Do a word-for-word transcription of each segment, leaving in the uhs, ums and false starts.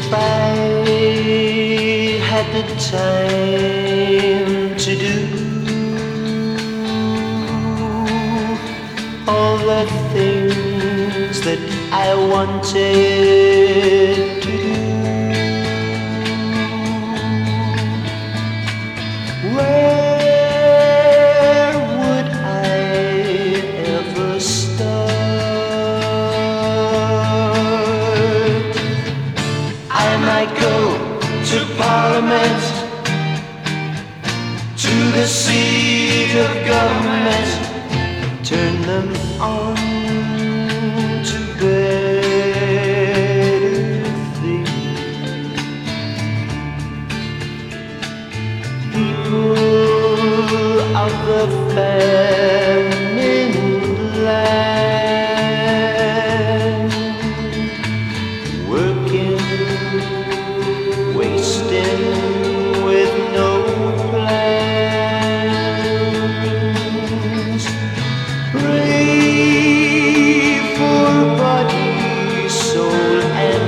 If I had the time to do all the things that I wanted to do, where would I ever start? I might go to Parliament, to the seat of government, turn them on to better things. People of the famine land, working, wasting with no plans. Pray for body, soul, and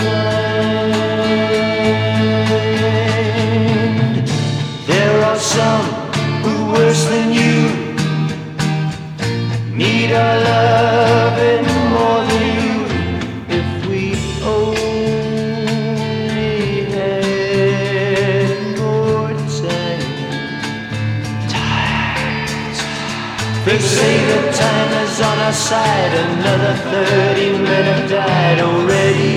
mind. There are some who, worse than you, need our love and more than you. If we only had more time. Time. They say that time is on our side. Another thirty men have died already.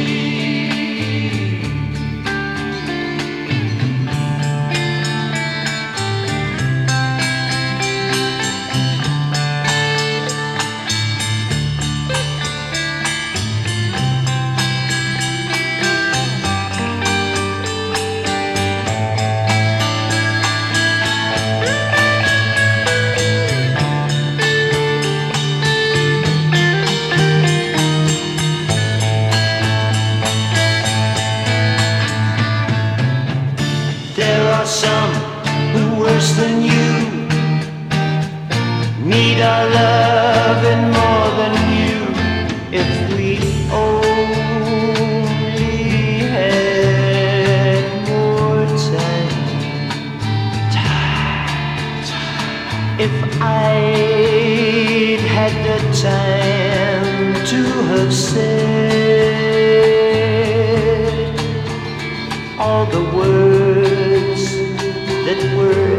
Some who, worse than you, need our love and more than you. If we only had more time. Time, time. If I'd had the time to have said all the words that were